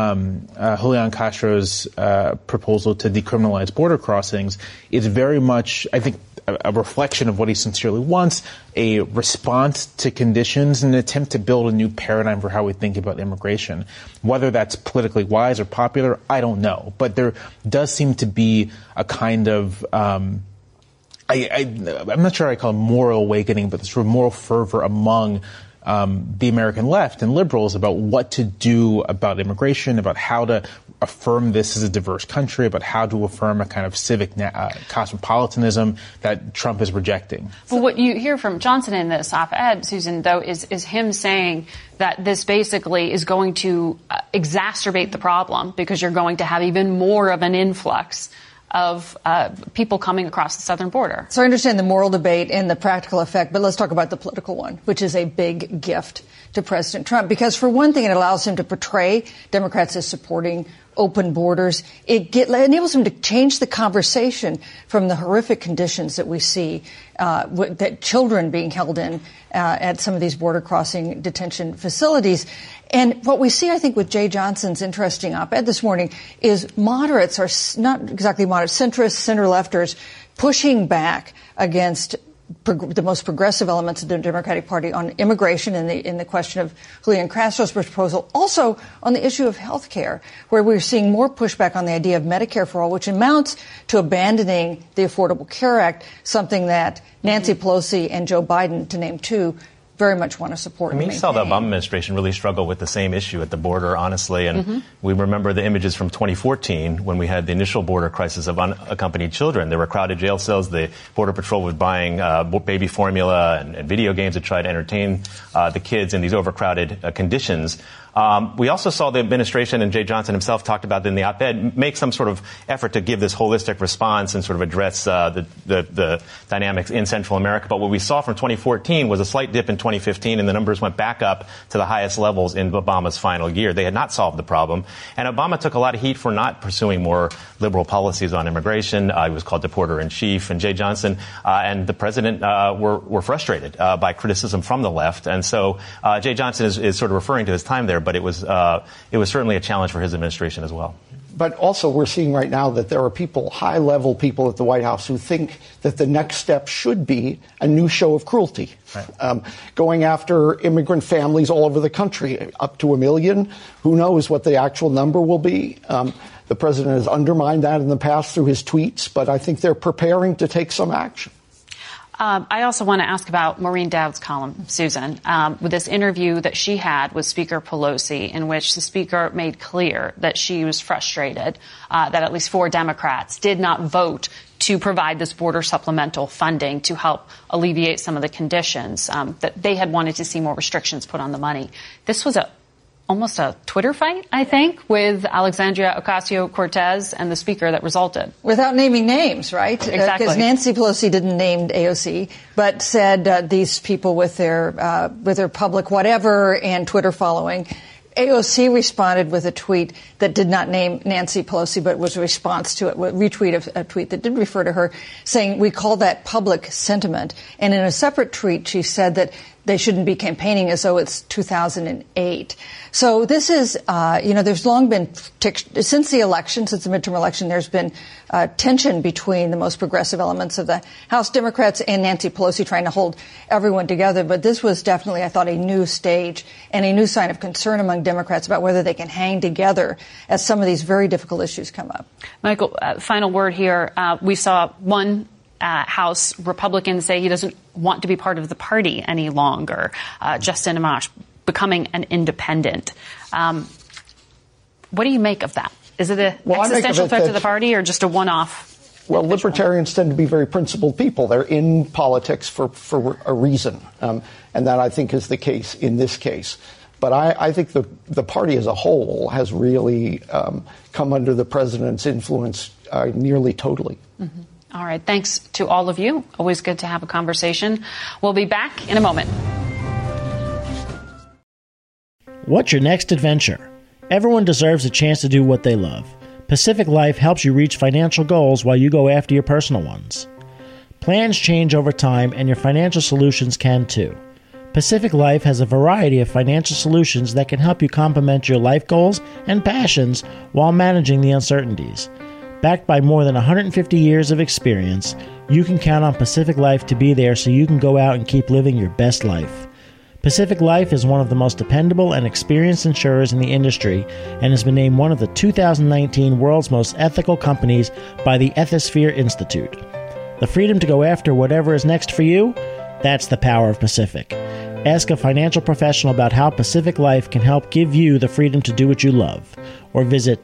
Julian Castro's proposal to decriminalize border crossings is very much, I think, a reflection of what he sincerely wants, a response to conditions, and an attempt to build a new paradigm for how we think about immigration. Whether that's politically wise or popular, I don't know. But there does seem to be a kind of, I'm not sure I call it moral awakening, but the sort of moral fervor among the American left and liberals about what to do about immigration, about how to affirm this as a diverse country, about how to affirm a kind of civic cosmopolitanism that Trump is rejecting. Well, what you hear from Johnson in this op-ed, Susan, though, is him saying that this basically is going to exacerbate the problem because you're going to have even more of an influx of people coming across the southern border. So I understand the moral debate and the practical effect, but let's talk about the political one, which is a big gift to President Trump. Because for one thing, it allows him to portray Democrats as supporting open borders. It enables him to change the conversation from the horrific conditions that we see, that children being held in at some of these border crossing detention facilities. And what we see, I think, with Jay Johnson's interesting op-ed this morning is moderates are not exactly moderate, centrists, center-lefters pushing back against the most progressive elements of the Democratic Party on immigration in the question of Julian Castro's proposal. Also on the issue of health care, where we're seeing more pushback on the idea of Medicare for all, which amounts to abandoning the Affordable Care Act, something that Nancy Pelosi and Joe Biden, to name two, very much want to support. I mean, you saw the Obama administration really struggle with the same issue at the border, honestly. And we remember the images from 2014 when we had the initial border crisis of unaccompanied children. There were crowded jail cells. The Border Patrol was buying baby formula and video games to try to entertain the kids in these overcrowded conditions. We also saw the administration, and Jay Johnson himself talked about it in the op-ed, make some sort of effort to give this holistic response and sort of address the dynamics in Central America. But what we saw from 2014 was a slight dip in 2015, and the numbers went back up to the highest levels in Obama's final year. They had not solved the problem. And Obama took a lot of heat for not pursuing more liberal policies on immigration. He was called deporter-in-chief. And Jay Johnson and the president were frustrated by criticism from the left. And so Jay Johnson is sort of referring to his time there, but it was certainly a challenge for his administration as well. But also we're seeing right now that there are people, high-level people at the White House, who think that the next step should be a new show of cruelty, going after immigrant families all over the country, up to 1 million. Who knows what the actual number will be? The president has undermined that in the past through his tweets, but I think they're preparing to take some action. I also want to ask about Maureen Dowd's column, Susan, with this interview that she had with Speaker Pelosi, in which the speaker made clear that she was frustrated that at least 4 Democrats did not vote to provide this border supplemental funding to help alleviate some of the conditions, that they had wanted to see more restrictions put on the money. This was almost a Twitter fight, I think, with Alexandria Ocasio-Cortez and the speaker that resulted. Without naming names, right? Exactly. Because Nancy Pelosi didn't name AOC, but said these people with their public whatever and Twitter following. AOC responded with a tweet that did not name Nancy Pelosi, but was a response to it, a retweet of a tweet that did refer to her, saying, we call that public sentiment. And in a separate tweet, she said that they shouldn't be campaigning as though it's 2008. So this is, there's long been, since the election, since the midterm election, there's been tension between the most progressive elements of the House Democrats and Nancy Pelosi trying to hold everyone together. But this was definitely, I thought, a new stage and a new sign of concern among Democrats about whether they can hang together as some of these very difficult issues come up. Michael, final word here. We saw one House Republican say he doesn't want to be part of the party any longer, Justin Amash, becoming an independent. What do you make of that? Is it an existential threat to the party or just a one-off? Well, libertarians tend to be very principled people. They're in politics for a reason. And that, I think, is the case in this case. But I think the party as a whole has really come under the president's influence nearly totally. Mm-hmm. All right. Thanks to all of you. Always good to have a conversation. We'll be back in a moment. What's your next adventure? Everyone deserves a chance to do what they love. Pacific Life helps you reach financial goals while you go after your personal ones. Plans change over time, and your financial solutions can too. Pacific Life has a variety of financial solutions that can help you complement your life goals and passions while managing the uncertainties. Backed by more than 150 years of experience, you can count on Pacific Life to be there so you can go out and keep living your best life. Pacific Life is one of the most dependable and experienced insurers in the industry and has been named one of the 2019 World's Most Ethical Companies by the Ethisphere Institute. The freedom to go after whatever is next for you, that's the power of Pacific. Ask a financial professional about how Pacific Life can help give you the freedom to do what you love. Or visit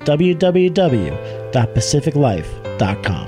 www.pacificlife.com.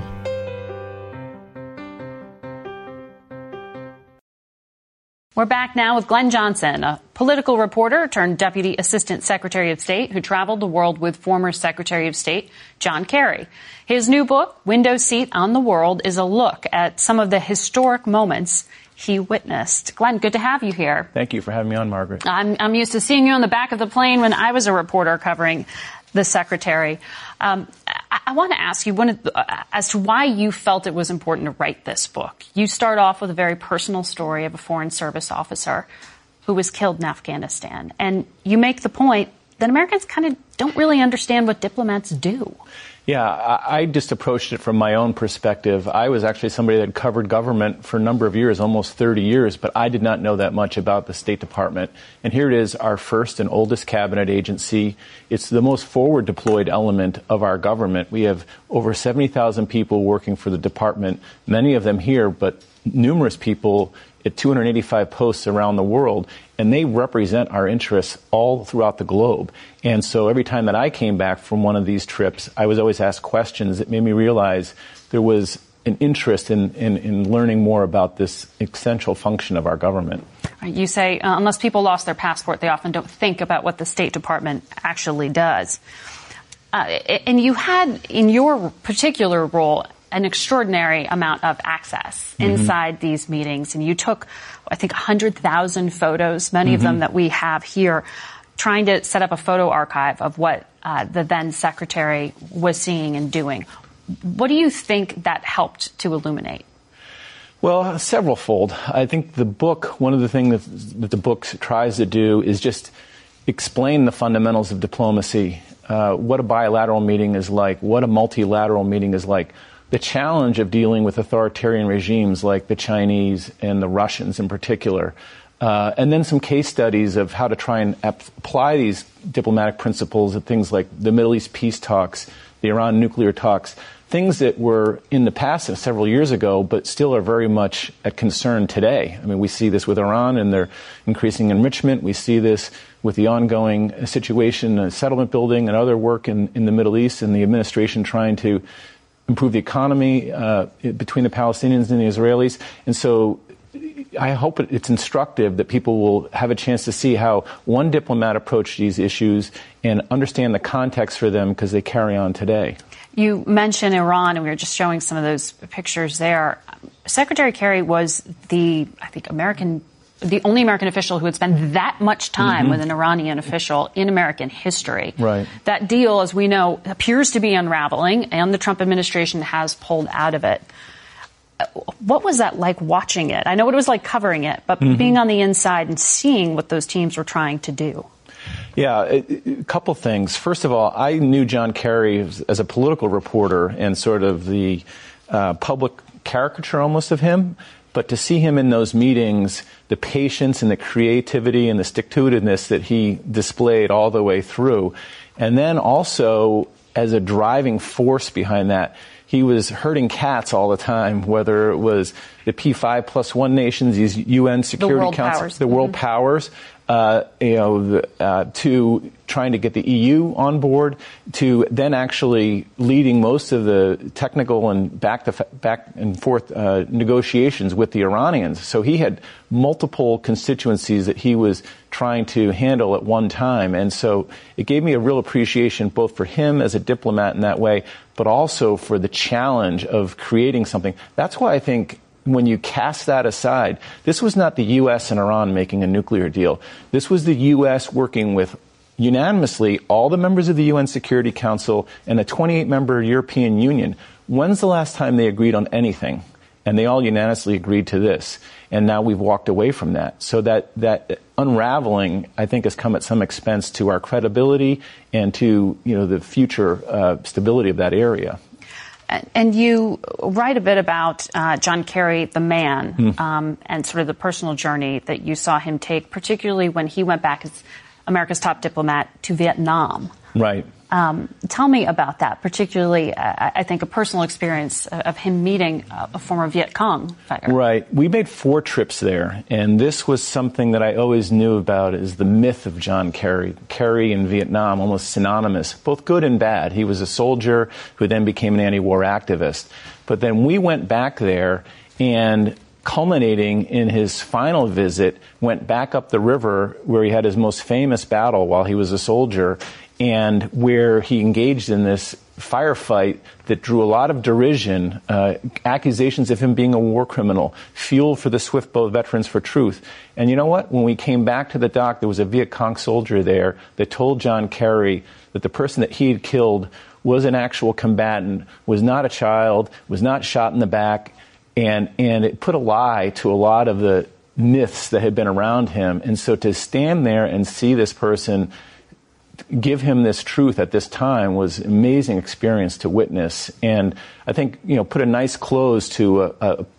We're back now with Glenn Johnson, a political reporter turned Deputy Assistant Secretary of State who traveled the world with former Secretary of State John Kerry. His new book, Window Seat on the World, is a look at some of the historic moments he witnessed. Glenn, good to have you here. Thank you for having me on, Margaret. I'm used to seeing you on the back of the plane when I was a reporter covering the Secretary. I want to ask you as to why you felt it was important to write this book. You start off with a very personal story of a Foreign Service officer who was killed in Afghanistan. And you make the point that Americans kind of don't really understand what diplomats do. Yeah, I just approached it from my own perspective. I was actually somebody that covered government for a number of years, almost 30 years, but I did not know that much about the State Department. And here it is, our first and oldest cabinet agency. It's the most forward deployed element of our government. We have over 70,000 people working for the department, many of them here, but numerous people at 285 posts around the world, and they represent our interests all throughout the globe. And so every time that I came back from one of these trips, I was always asked questions that made me realize there was an interest in learning more about this essential function of our government. You say unless people lost their passport, they often don't think about what the State Department actually does. And you had, in your particular role, an extraordinary amount of access inside these meetings. And you took, I think, 100,000 photos, many of them that we have here, trying to set up a photo archive of what the then Secretary was seeing and doing. What do you think that helped to illuminate? Well, several-fold. I think the book, one of the things that the book tries to do is just explain the fundamentals of diplomacy, what a bilateral meeting is like, what a multilateral meeting is like, the challenge of dealing with authoritarian regimes like the Chinese and the Russians in particular, and then some case studies of how to try and apply these diplomatic principles at things like the Middle East peace talks, the Iran nuclear talks, things that were in the past several years ago, but still are very much a concern today. I mean, we see this with Iran and their increasing enrichment. We see this with the ongoing situation, settlement building and other work in the Middle East, and the administration trying to improve the economy between the Palestinians and the Israelis. And so I hope it's instructive that people will have a chance to see how one diplomat approached these issues and understand the context for them because they carry on today. You mentioned Iran, and we were just showing some of those pictures there. Secretary Kerry was the only American official who had spent that much time with an Iranian official in American history. Right. That deal, as we know, appears to be unraveling, and the Trump administration has pulled out of it. What was that like watching it? I know what it was like covering it, but being on the inside and seeing what those teams were trying to do. Yeah, a couple things. First of all, I knew John Kerry as a political reporter and sort of the public caricature almost of him. But to see him in those meetings, the patience and the creativity and the stick-to-itiveness that he displayed all the way through, and then also as a driving force behind that, he was herding cats all the time, whether it was the P5+1 nations, these UN Security Council, the world powers, to trying to get the EU on board, to then actually leading most of the technical and back and forth negotiations with the Iranians. So he had multiple constituencies that he was trying to handle at one time. And so it gave me a real appreciation both for him as a diplomat in that way, but also for the challenge of creating something. That's why I think when you cast that aside, this was not the U.S. and Iran making a nuclear deal. This was the U.S. working with unanimously all the members of the UN Security Council and a 28-member European Union. When's the last time they agreed on anything? And they all unanimously agreed to this. And now we've walked away from that. So that unraveling, I think, has come at some expense to our credibility and to, the future stability of that area. And you write a bit about John Kerry, the man, and sort of the personal journey that you saw him take, particularly when he went back as America's top diplomat to Vietnam. Right. Tell me about that, particularly, I think, a personal experience of him meeting a former Viet Cong fighter. Right. We made 4 trips there, and this was something that I always knew about, is the myth of John Kerry. Kerry in Vietnam, almost synonymous, both good and bad. He was a soldier who then became an anti-war activist. But then we went back there, and culminating in his final visit, went back up the river where he had his most famous battle while he was a soldier, and where he engaged in this firefight that drew a lot of derision, accusations of him being a war criminal, fuel for the Swift Boat Veterans for Truth. And you know what? When we came back to the dock, there was a Viet Cong soldier there that told John Kerry that the person that he had killed was an actual combatant, was not a child, was not shot in the back, and it put a lie to a lot of the myths that had been around him. And so to stand there and see this person give him this truth at this time was an amazing experience to witness, and I think, put a nice close to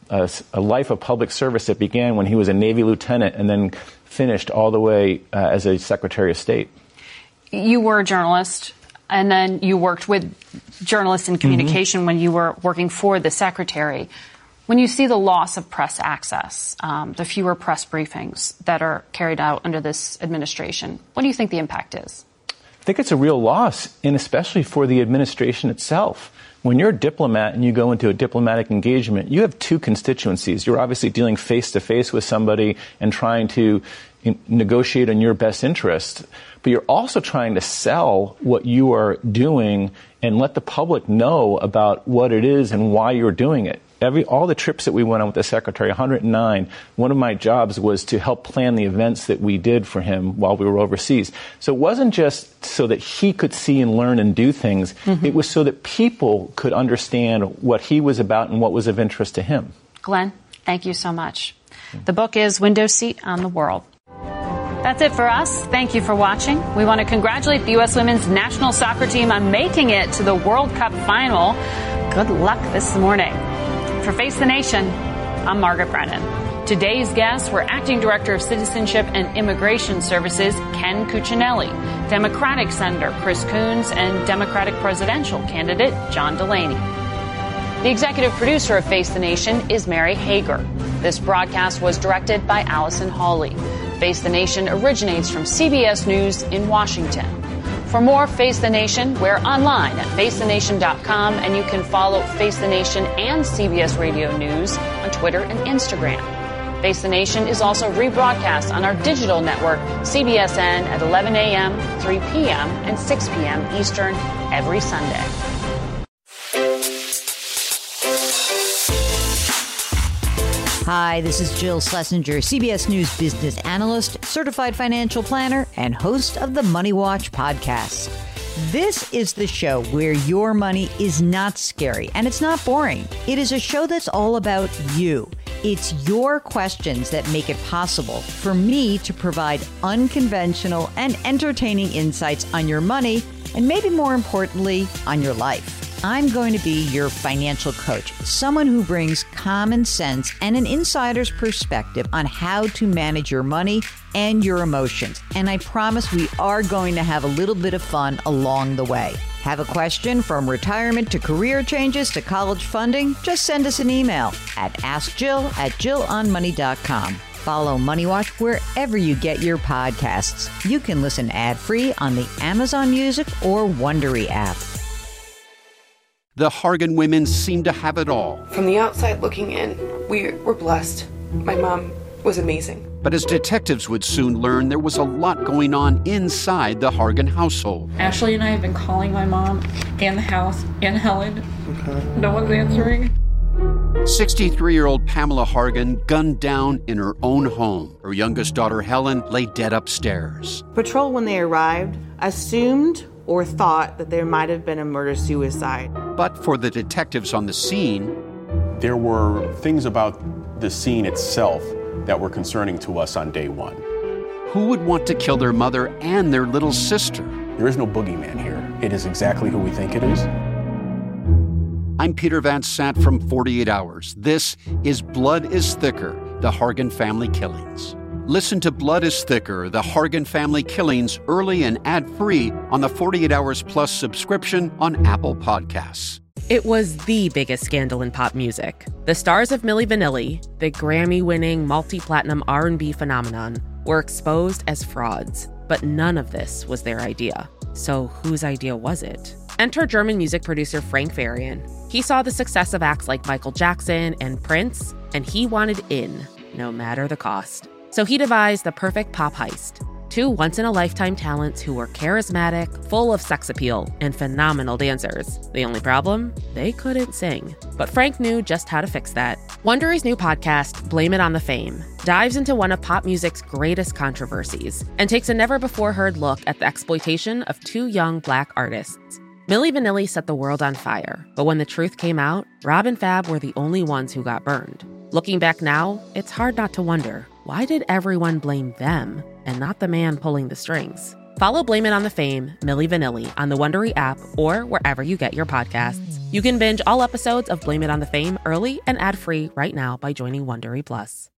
a life of public service that began when he was a Navy lieutenant and then finished all the way as a Secretary of State. You were a journalist, and then you worked with journalists in communication when you were working for the Secretary. When you see the loss of press access, the fewer press briefings that are carried out under this administration, what do you think the impact is? I think it's a real loss, and especially for the administration itself. When you're a diplomat and you go into a diplomatic engagement, you have 2 constituencies. You're obviously dealing face-to-face with somebody and trying to negotiate on your best interest, but you're also trying to sell what you are doing and let the public know about what it is and why you're doing it. All the trips that we went on with the Secretary, 109, one of my jobs was to help plan the events that we did for him while we were overseas. So it wasn't just so that he could see and learn and do things. It was so that people could understand what he was about and what was of interest to him. Glenn, thank you so much. The book is Window Seat on the World. That's it for us. Thank you for watching. We want to congratulate the U.S. women's national soccer team on making it to the World Cup final. Good luck this morning. For Face the Nation, I'm Margaret Brennan. Today's guests were Acting Director of Citizenship and Immigration Services, Ken Cuccinelli, Democratic Senator Chris Coons, and Democratic presidential candidate John Delaney. The executive producer of Face the Nation is Mary Hager. This broadcast was directed by Allison Hawley. Face the Nation originates from CBS News in Washington. For more Face the Nation, we're online at facethenation.com, and you can follow Face the Nation and CBS Radio News on Twitter and Instagram. Face the Nation is also rebroadcast on our digital network, CBSN, at 11 a.m., 3 p.m., and 6 p.m. Eastern every Sunday. Hi, this is Jill Schlesinger, CBS News business analyst, certified financial planner, and host of the Money Watch podcast. This is the show where your money is not scary and it's not boring. It is a show that's all about you. It's your questions that make it possible for me to provide unconventional and entertaining insights on your money, and maybe more importantly, on your life. I'm going to be your financial coach, someone who brings common sense and an insider's perspective on how to manage your money and your emotions. And I promise we are going to have a little bit of fun along the way. Have a question from retirement to career changes to college funding? Just send us an email at askjill@jillonmoney.com. Follow Money Watch wherever you get your podcasts. You can listen ad-free on the Amazon Music or Wondery app. The Hargan women seem to have it all. From the outside looking in, we're blessed. My mom was amazing. But as detectives would soon learn, there was a lot going on inside the Hargan household. Ashley and I have been calling my mom and the house and Helen. Okay. No one's answering. 63-year-old Pamela Hargan gunned down in her own home. Her youngest daughter, Helen, lay dead upstairs. Patrol, when they arrived, assumed or thought that there might have been a murder-suicide. But for the detectives on the scene, there were things about the scene itself that were concerning to us on day one. Who would want to kill their mother and their little sister? There is no boogeyman here. It is exactly who we think it is. I'm Peter Van Sant from 48 Hours. This is Blood is Thicker, the Hargan family killings. Listen to Blood is Thicker, The Hargan Family Killings, early and ad-free on the 48 Hours Plus subscription on Apple Podcasts. It was the biggest scandal in pop music. The stars of Milli Vanilli, the Grammy-winning multi-platinum R&B phenomenon, were exposed as frauds. But none of this was their idea. So whose idea was it? Enter German music producer Frank Farian. He saw the success of acts like Michael Jackson and Prince, and he wanted in, no matter the cost. So he devised the perfect pop heist. Two once-in-a-lifetime talents who were charismatic, full of sex appeal, and phenomenal dancers. The only problem? They couldn't sing. But Frank knew just how to fix that. Wondery's new podcast, Blame It on the Fame, dives into one of pop music's greatest controversies and takes a never-before-heard look at the exploitation of two young Black artists. Milli Vanilli set the world on fire, but when the truth came out, Rob and Fab were the only ones who got burned. Looking back now, it's hard not to wonder, why did everyone blame them and not the man pulling the strings? Follow Blame It on the Fame, Milli Vanilli on the Wondery app or wherever you get your podcasts. You can binge all episodes of Blame It on the Fame early and ad-free right now by joining Wondery Plus.